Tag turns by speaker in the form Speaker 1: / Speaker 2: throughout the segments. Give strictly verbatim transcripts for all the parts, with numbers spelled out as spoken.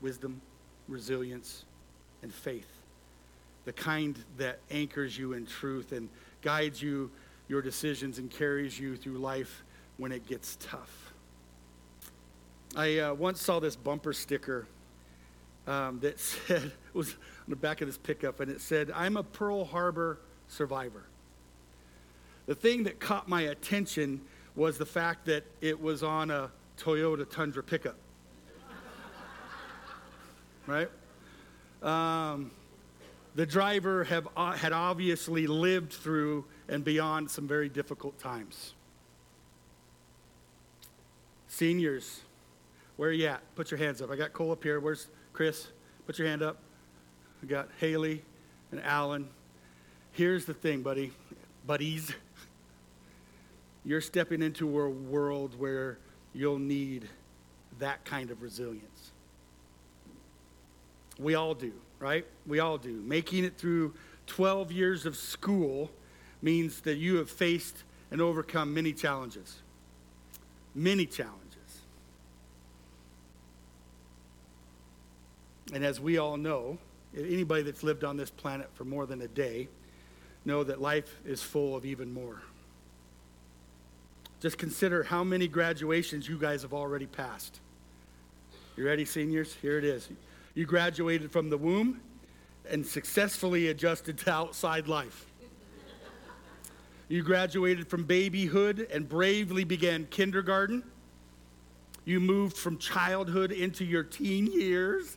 Speaker 1: wisdom, resilience, and faith. The kind that anchors you in truth and guides you, your decisions, and carries you through life when it gets tough. I uh, once saw this bumper sticker um, that said, it was on the back of this pickup, and it said, "I'm a Pearl Harbor survivor." The thing that caught my attention was the fact that it was on a Toyota Tundra pickup. Right? Um, the driver have, uh, had obviously lived through and beyond some very difficult times. Seniors, where are you at? Put your hands up. I got Cole up here. Where's Chris? Put your hand up. I got Haley and Alan. Here's the thing, buddy, buddies. You're stepping into a world where you'll need that kind of resilience. We all do, right? We all do. Making it through twelve years of school means that you have faced and overcome many challenges. Many challenges. And as we all know, anybody that's lived on this planet for more than a day know that life is full of even more. Just consider how many graduations you guys have already passed. You ready, seniors? Here it is. You graduated from the womb and successfully adjusted to outside life. You graduated from babyhood and bravely began kindergarten. You moved from childhood into your teen years,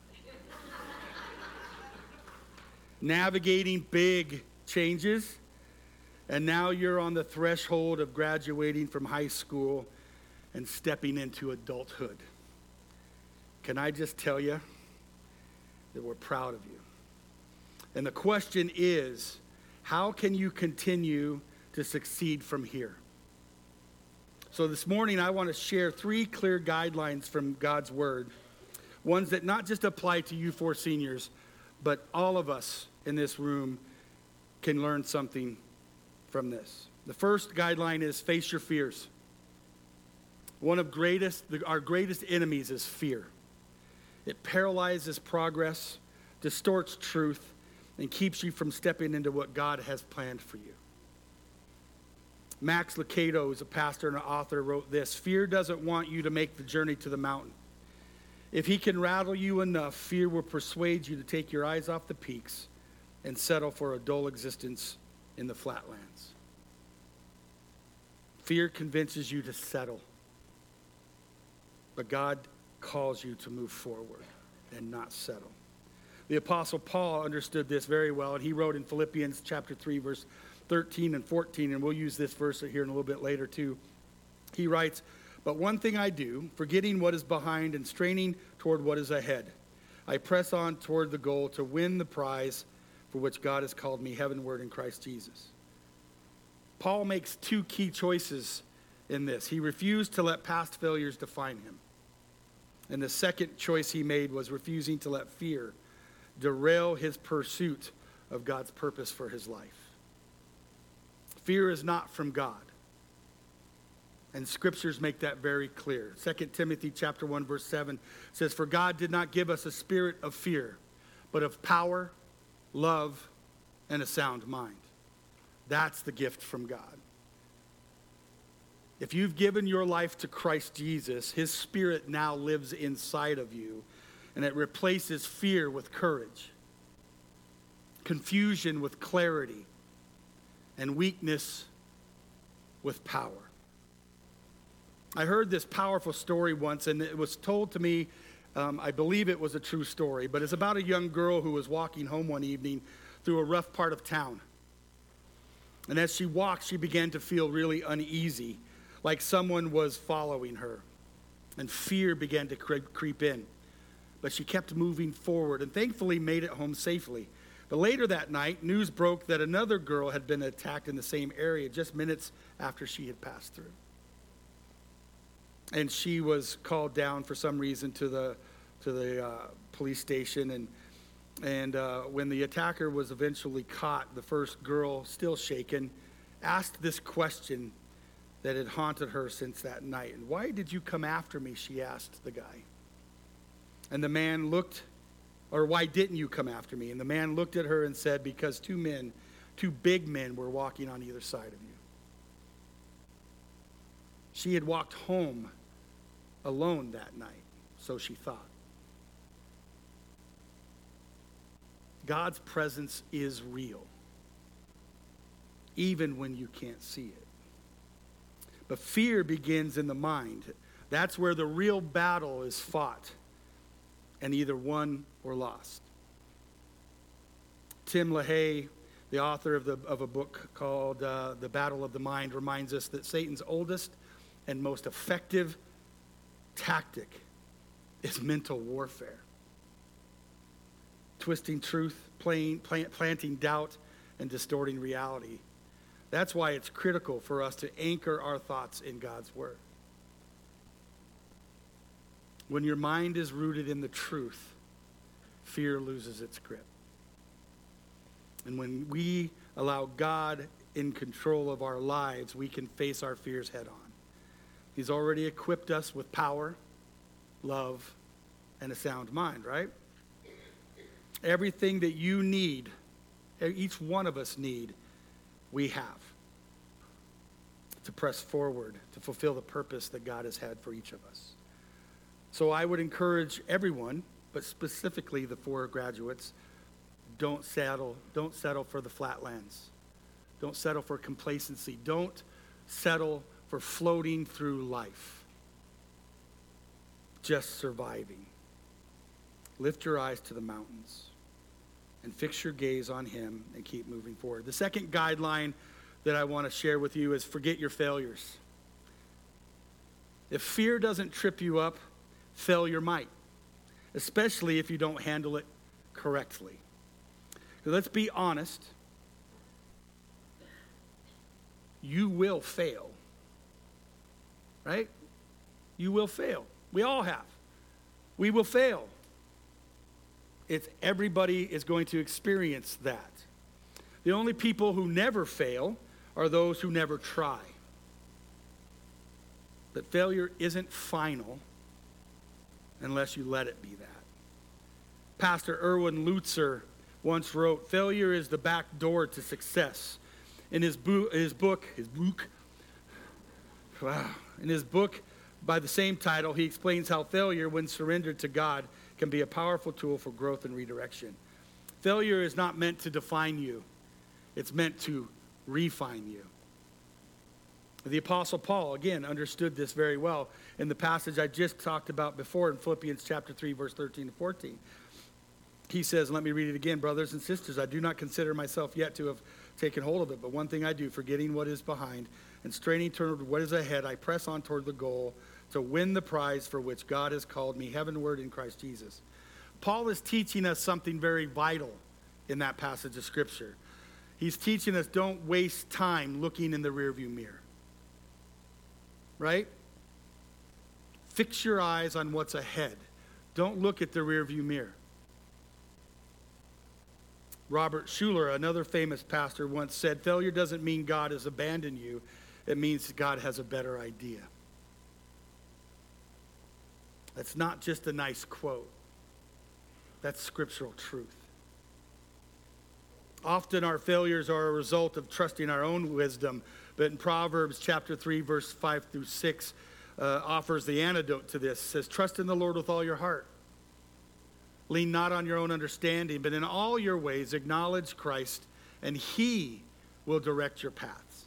Speaker 1: navigating big changes. And now you're on the threshold of graduating from high school and stepping into adulthood. Can I just tell you that we're proud of you? And the question is, how can you continue to succeed from here? So this morning, I want to share three clear guidelines from God's Word, ones that not just apply to you four seniors, but all of us in this room can learn something from this. The first guideline is face your fears. One of greatest, our greatest enemies is fear. It paralyzes progress, distorts truth, and keeps you from stepping into what God has planned for you. Max Lucado, who's a pastor and an author, wrote this: "Fear doesn't want you to make the journey to the mountain. If he can rattle you enough, fear will persuade you to take your eyes off the peaks and settle for a dull existence in the flatlands." Fear convinces you to settle, but God calls you to move forward and not settle. The Apostle Paul understood this very well, and he wrote in Philippians chapter three, verse thirteen and fourteen, and we'll use this verse here in a little bit later too. He writes, "But one thing I do, forgetting what is behind and straining toward what is ahead, I press on toward the goal to win the prize for which God has called me heavenward in Christ Jesus." Paul makes two key choices in this. He refused to let past failures define him. And the second choice he made was refusing to let fear derail his pursuit of God's purpose for his life. Fear is not from God. And scriptures make that very clear. Second Timothy chapter one, verse seven says, "For God did not give us a spirit of fear, but of power, love, and a sound mind." That's the gift from God. If you've given your life to Christ Jesus, his Spirit now lives inside of you, and it replaces fear with courage, confusion with clarity, and weakness with power. I heard this powerful story once, and it was told to me, um, I believe it was a true story, but it's about a young girl who was walking home one evening through a rough part of town. And as she walked, she began to feel really uneasy, like someone was following her. And fear began to cre- creep in. But she kept moving forward and thankfully made it home safely. But later that night, news broke that another girl had been attacked in the same area just minutes after she had passed through. And she was called down for some reason to the to the uh, police station. And And uh, when the attacker was eventually caught, the first girl, still shaken, asked this question that had haunted her since that night. "And why did you come after me?" she asked the guy. And the man looked, or why didn't you come after me? And the man looked at her and said, because two men, two big men were walking on either side of you. She had walked home alone that night, so she thought. God's presence is real, even when you can't see it. But fear begins in the mind. That's where the real battle is fought, and either won or lost. Tim LaHaye, the author of, the, of a book called uh, The Battle of the Mind, reminds us that Satan's oldest and most effective tactic is mental warfare. Twisting truth, playing, plant, planting doubt, and distorting reality. That's why it's critical for us to anchor our thoughts in God's word. When your mind is rooted in the truth, fear loses its grip. And when we allow God in control of our lives, we can face our fears head on. He's already equipped us with power, love, and a sound mind, right? Everything that you need, each one of us need, we have to press forward, to fulfill the purpose that God has had for each of us. So I would encourage everyone, but specifically the four graduates, don't settle, don't settle for the flatlands. Don't settle for complacency. Don't settle for floating through life, just surviving. Lift your eyes to the mountains and fix your gaze on him and keep moving forward. The second guideline that I want to share with you is forget your failures. If fear doesn't trip you up, failure might, especially if you don't handle it correctly. So let's be honest. You will fail. Right? You will fail. We all have. We will fail. It's everybody is going to experience that. The only people who never fail are those who never try. But failure isn't final unless you let it be that. Pastor Erwin Lutzer once wrote, failure is the back door to success. In his, bo- his book, his book, wow, in his book by the same title, he explains how failure, when surrendered to God, can be a powerful tool for growth and redirection. Failure is not meant to define you. It's meant to refine you. The Apostle Paul, again, understood this very well in the passage I just talked about before in Philippians chapter three, verse thirteen to fourteen. He says, let me read it again, brothers and sisters, I do not consider myself yet to have taken hold of it, but one thing I do, forgetting what is behind and straining toward what is ahead, I press on toward the goal to win the prize for which God has called me heavenward in Christ Jesus. Paul is teaching us something very vital in that passage of Scripture. He's teaching us don't waste time looking in the rearview mirror. Right? Fix your eyes on what's ahead. Don't look at the rearview mirror. Robert Schuller, another famous pastor, once said, failure doesn't mean God has abandoned you. It means God has a better idea. That's not just a nice quote. That's scriptural truth. Often our failures are a result of trusting our own wisdom, but in Proverbs chapter three, verse five through six, uh, offers the antidote to this. It says, trust in the Lord with all your heart. Lean not on your own understanding, but in all your ways acknowledge Christ, and he will direct your paths.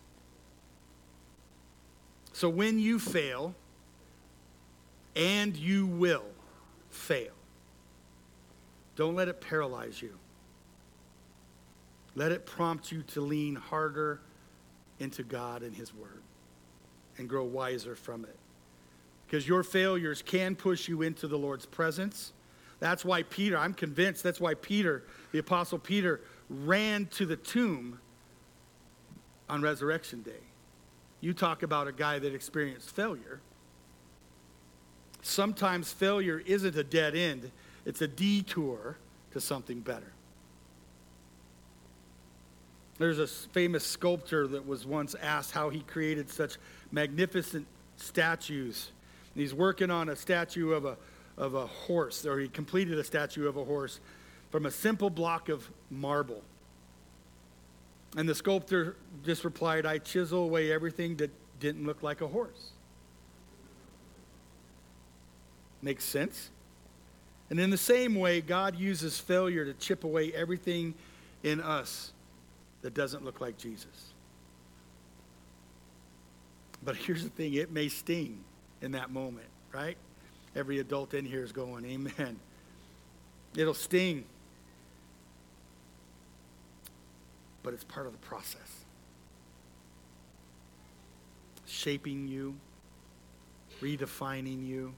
Speaker 1: So when you fail, and you will fail, don't let it paralyze you. Let it prompt you to lean harder into God and his word and grow wiser from it. Because your failures can push you into the Lord's presence. That's why Peter, I'm convinced, that's why Peter, the Apostle Peter, ran to the tomb on Resurrection Day. You talk about a guy that experienced failure. Sometimes failure isn't a dead end. It's a detour to something better. There's a famous sculptor that was once asked how he created such magnificent statues. And he's working on a statue of a of a horse, or he completed a statue of a horse from a simple block of marble. And the sculptor just replied, I chisel away everything that didn't look like a horse. Makes sense? And in the same way, God uses failure to chip away everything in us that doesn't look like Jesus. But here's the thing, it may sting in that moment, right? Every adult in here is going, amen. It'll sting. But it's part of the process. Shaping you, redefining you,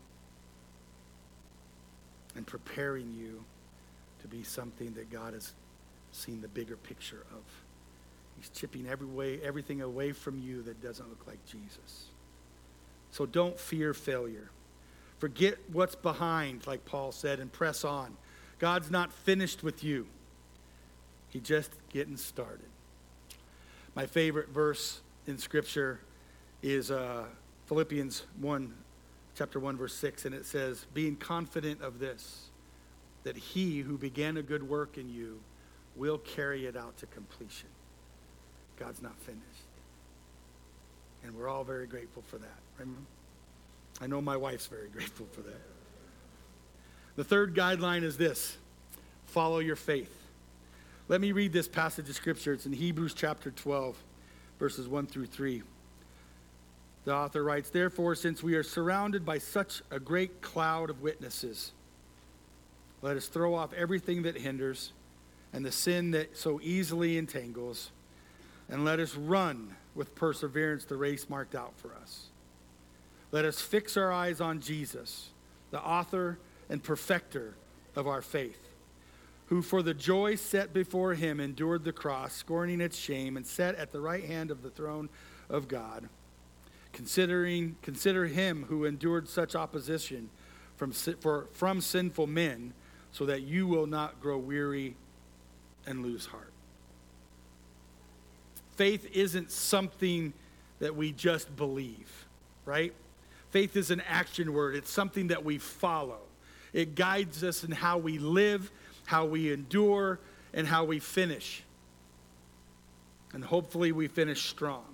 Speaker 1: and preparing you to be something that God has seen the bigger picture of. He's chipping every way, everything away from you that doesn't look like Jesus. So don't fear failure. Forget what's behind, like Paul said, and press on. God's not finished with you. He's just getting started. My favorite verse in Scripture is uh, Philippians one, chapter one, verse six, and it says, being confident of this, that he who began a good work in you will carry it out to completion. God's not finished. And we're all very grateful for that. Remember? I know my wife's very grateful for that. The third guideline is this: follow your faith. Let me read this passage of Scripture. It's in Hebrews chapter twelve, verses one through three. The author writes, therefore, since we are surrounded by such a great cloud of witnesses, let us throw off everything that hinders and the sin that so easily entangles, and let us run with perseverance the race marked out for us. Let us fix our eyes on Jesus, the author and perfecter of our faith, who for the joy set before him endured the cross, scorning its shame, and sat at the right hand of the throne of God. Considering, consider him who endured such opposition from, for, from sinful men, so that you will not grow weary and lose heart. Faith isn't something that we just believe, right? Faith is an action word. It's something that we follow. It guides us in how we live, how we endure, and how we finish. And hopefully we finish strong.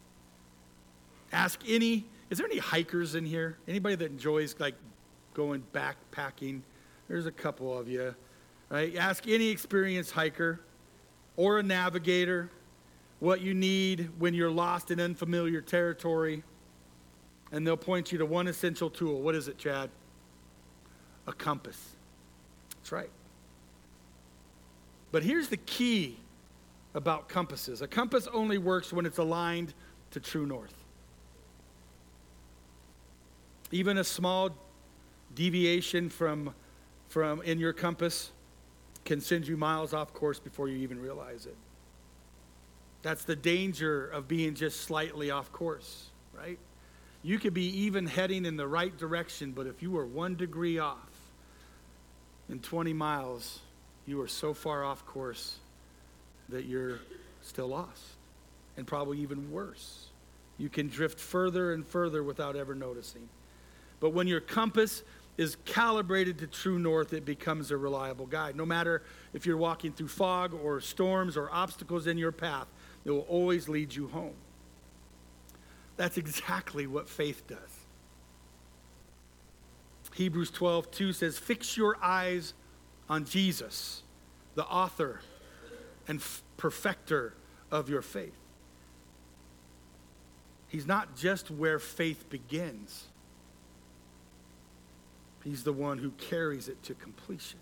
Speaker 1: Ask any, is there any hikers in here? Anybody that enjoys like going backpacking? There's a couple of you, right? Ask any experienced hiker or a navigator what you need when you're lost in unfamiliar territory, and they'll point you to one essential tool. What is it, Chad? A compass. That's right. But here's the key about compasses. A compass only works when it's aligned to true north. Even a small deviation from, from in your compass can send you miles off course before you even realize it. That's the danger of being just slightly off course, right? You could be even heading in the right direction, but if you are one degree off in twenty miles, you are so far off course that you're still lost, and probably even worse. You can drift further and further without ever noticing. But when your compass is calibrated to true north, it becomes a reliable guide. No matter if you're walking through fog or storms or obstacles in your path, it will always lead you home. That's exactly what faith does. Hebrews twelve two says, fix your eyes on Jesus, the author and f- perfecter of your faith. He's not just where faith begins. He's the one who carries it to completion.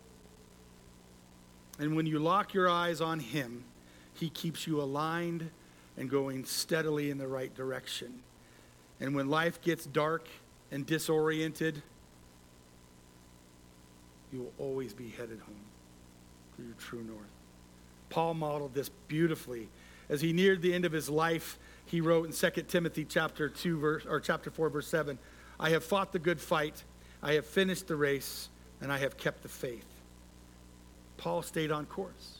Speaker 1: And when you lock your eyes on him, he keeps you aligned and going steadily in the right direction. And when life gets dark and disoriented, you will always be headed home to your true north. Paul modeled this beautifully. As he neared the end of his life, he wrote in Second Timothy chapter two, verse, or chapter four, verse seven, I have fought the good fight, I have finished the race, and I have kept the faith. Paul stayed on course.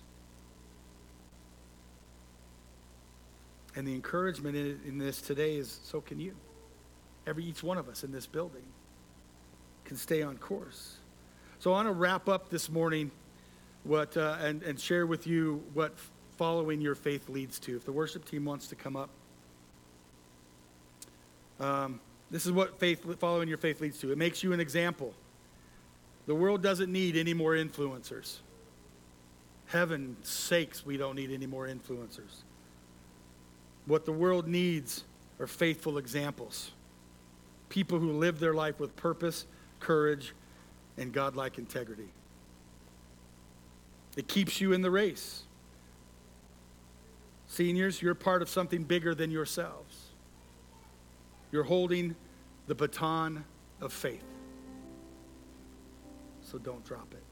Speaker 1: And the encouragement in, in this today is, so can you. Every, each one of us in this building. can stay on course. So I want to wrap up this morning what uh, and, and share with you what following your faith leads to. If the worship team wants to come up. Um, this is what faith following your faith leads to. It makes you an example. The world doesn't need any more influencers. Heaven's sakes, we don't need any more influencers. What the world needs are faithful examples. People who live their life with purpose, courage, and godlike integrity. It keeps you in the race. Seniors, you're part of something bigger than yourselves. You're holding the baton of faith. So don't drop it.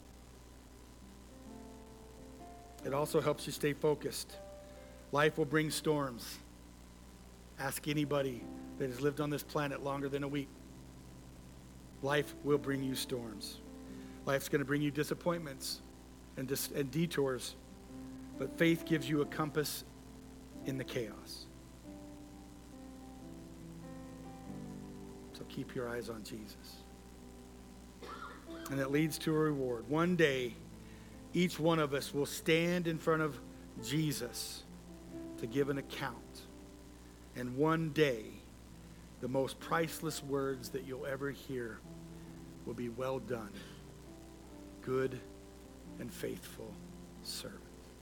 Speaker 1: It also helps you stay focused. Life will bring storms. Ask anybody that has lived on this planet longer than a week. Life will bring you storms. Life's going to bring you disappointments and, dis- and detours. But faith gives you a compass in the chaos. So keep your eyes on Jesus. And it leads to a reward. One day, each one of us will stand in front of Jesus to give an account. And one day, the most priceless words that you'll ever hear will be, "Well done, good and faithful servant."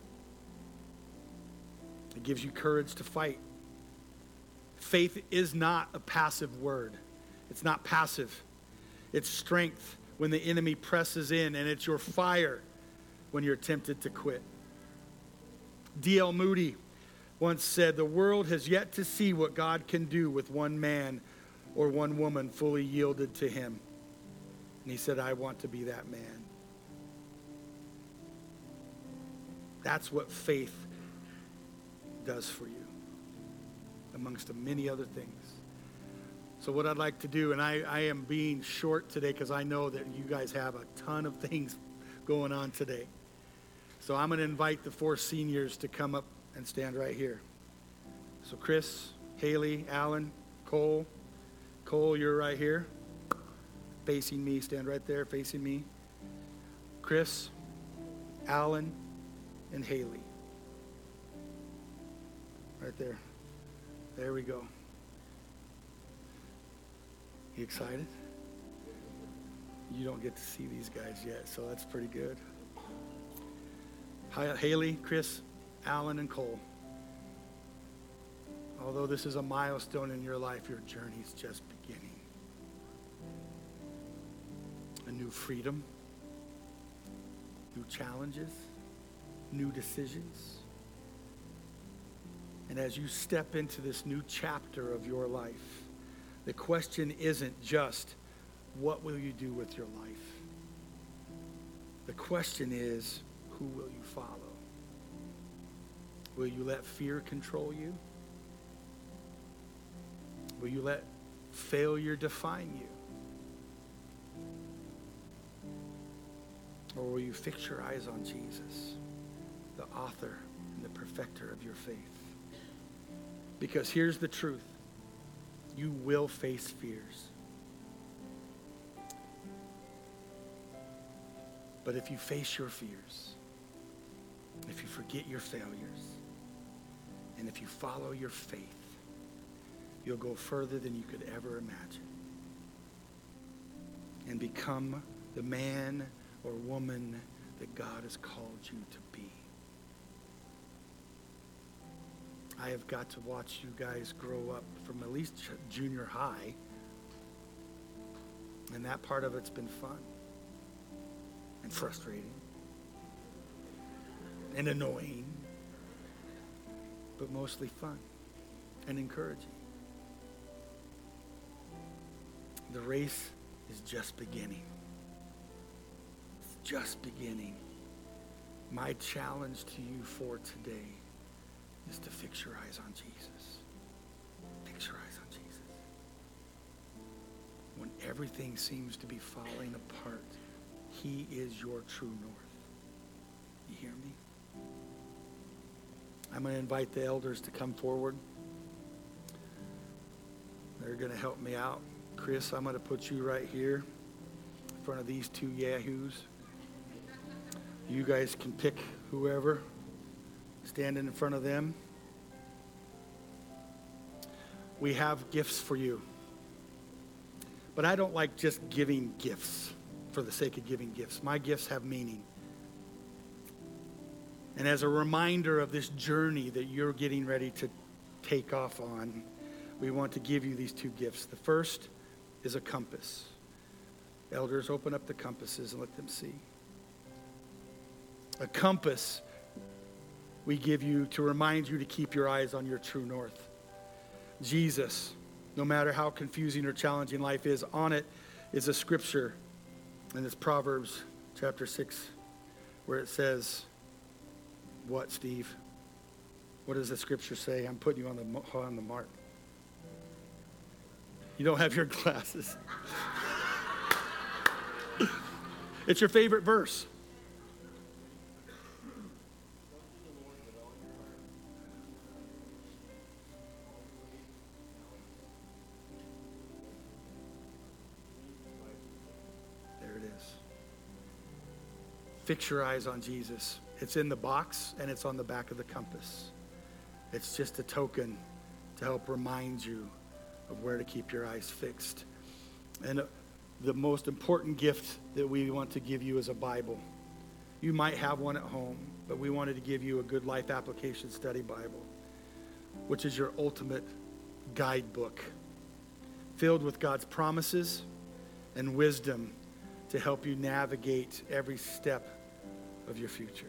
Speaker 1: It gives you courage to fight. Faith is not a passive word. It's not passive. It's strength when the enemy presses in, and it's your fire when you're tempted to quit. D L Moody once said, "The world has yet to see what God can do with one man or one woman fully yielded to him." And he said, "I want to be that man." That's what faith does for you, amongst the many other things. So what I'd like to do, and I, I am being short today because I know that you guys have a ton of things going on today. So I'm going to invite the four seniors to come up and stand right here. So Chris, Haley, Alan, Cole. Cole, you're right here. Facing me, stand right there, facing me. Chris, Alan, and Haley. Right there. There we go. You excited? You don't get to see these guys yet, so that's pretty good. Hi, Haley, Chris, Alan, and Cole. Although this is a milestone in your life, your journey's just beginning. A new freedom, new challenges, new decisions. And as you step into this new chapter of your life, the question isn't just, what will you do with your life? The question is, who will you follow? Will you let fear control you? Will you let failure define you? Or will you fix your eyes on Jesus, the author and the perfecter of your faith? Because here's the truth. You will face fears. But if you face your fears, if you forget your failures, and if you follow your faith, you'll go further than you could ever imagine and become the man or woman that God has called you to be. I have got to watch you guys grow up from at least junior high, and that part of it's been fun and frustrating and annoying, but mostly fun and encouraging. The race is just beginning. It's just beginning. My challenge to you for today is to fix your eyes on Jesus. Fix your eyes on Jesus. When everything seems to be falling apart, he is your true north. You hear me? I'm going to invite the elders to come forward. They're going to help me out. Chris, I'm going to put you right here. front of these two yahoos. You guys can pick whoever, standing in front of them. We have gifts for you. But I don't like just giving gifts for the sake of giving gifts. My gifts have meaning. And as a reminder of this journey that you're getting ready to take off on, we want to give you these two gifts. The first is a compass. Elders, open up the compasses and let them see. A compass we give you to remind you to keep your eyes on your true north. Jesus, no matter how confusing or challenging life is, on it is a scripture, and it's Proverbs chapter six, where it says, what, Steve? What does the scripture say? I'm putting you on the, on the mark. You don't have your glasses. It's your favorite verse. There it is. Fix your eyes on Jesus. It's in the box and it's on the back of the compass. It's just a token to help remind you of where to keep your eyes fixed. And the most important gift that we want to give you is a Bible. You might have one at home, but we wanted to give you a good life application study Bible, which is your ultimate guidebook, filled with God's promises and wisdom to help you navigate every step of your future.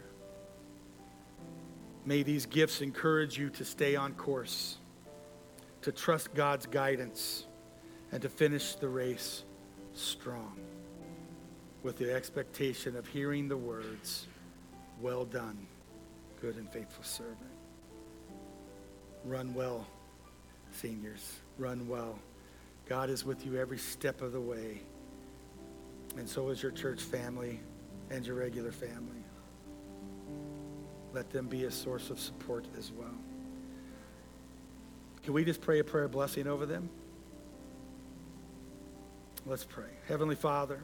Speaker 1: May these gifts encourage you to stay on course, to trust God's guidance, and to finish the race strong with the expectation of hearing the words, well done, good and faithful servant. Run well, seniors. Run well. God is with you every step of the way, and so is your church family and your regular family. Let them be a source of support as well. Can we just pray a prayer of blessing over them? Let's pray. Heavenly Father,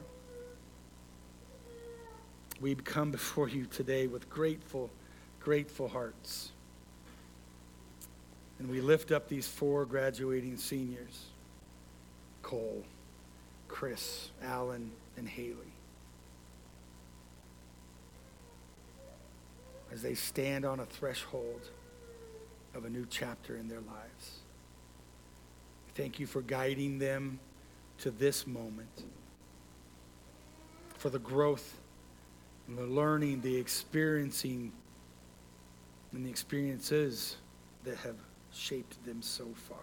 Speaker 1: we come before you today with grateful, grateful hearts. And we lift up these four graduating seniors, Cole, Chris, Alan, and Haley, as they stand on a threshold of a new chapter in their lives. Thank you for guiding them to this moment, for the growth and the learning, the experiencing, and the experiences that have shaped them so far.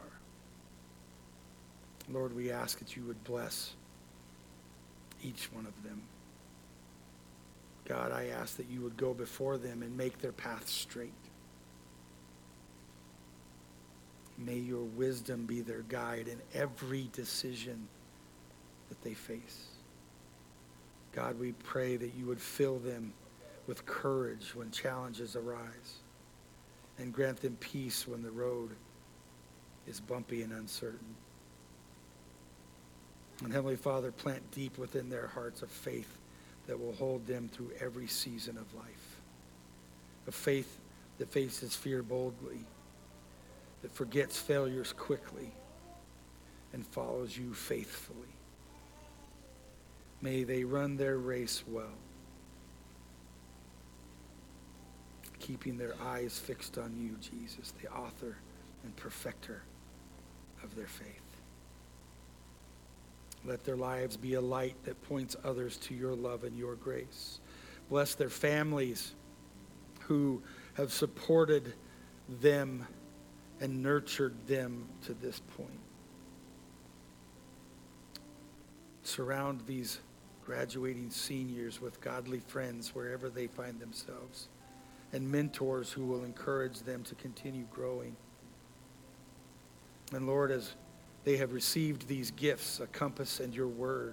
Speaker 1: Lord, we ask that you would bless each one of them. God, I ask that you would go before them and make their path straight. May your wisdom be their guide in every decision that they face. God, we pray that you would fill them with courage when challenges arise, and grant them peace when the road is bumpy and uncertain. And Heavenly Father, plant deep within their hearts a faith that will hold them through every season of life. A faith that faces fear boldly, that forgets failures quickly, and follows you faithfully. May they run their race well, keeping their eyes fixed on you, Jesus, the author and perfecter of their faith. Let their lives be a light that points others to your love and your grace. Bless their families who have supported them and nurtured them to this point. Surround these graduating seniors with godly friends wherever they find themselves, and mentors who will encourage them to continue growing. And Lord, as they have received these gifts, a compass and your word,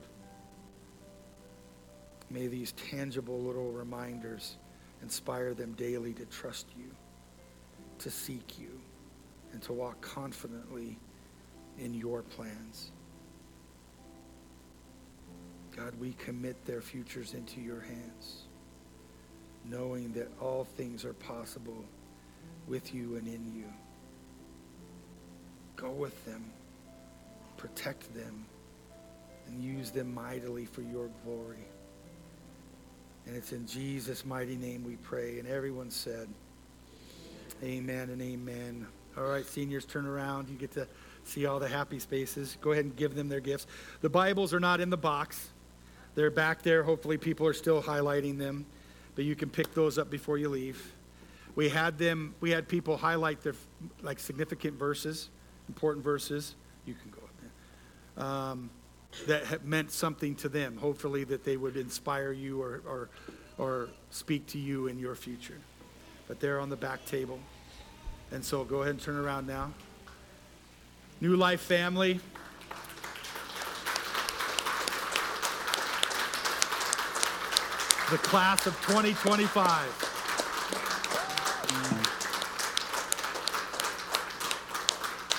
Speaker 1: may these tangible little reminders inspire them daily to trust you, to seek you, and to walk confidently in your plans. God, we commit their futures into your hands, knowing that all things are possible with you and in you. Go with them, protect them, and use them mightily for your glory. And it's in Jesus' mighty name we pray. And everyone said, amen and amen. All right, seniors, turn around. You get to see all the happy spaces. Go ahead and give them their gifts. The Bibles are not in the box. They're back there. Hopefully people are still highlighting them, but you can pick those up before you leave. We had them, we had people highlight their like significant verses, important verses. You can go up there. Um, that have meant something to them. Hopefully that they would inspire you or, or, or speak to you in your future. But they're on the back table. And so go ahead and turn around now. New Life family. The class of twenty twenty-five.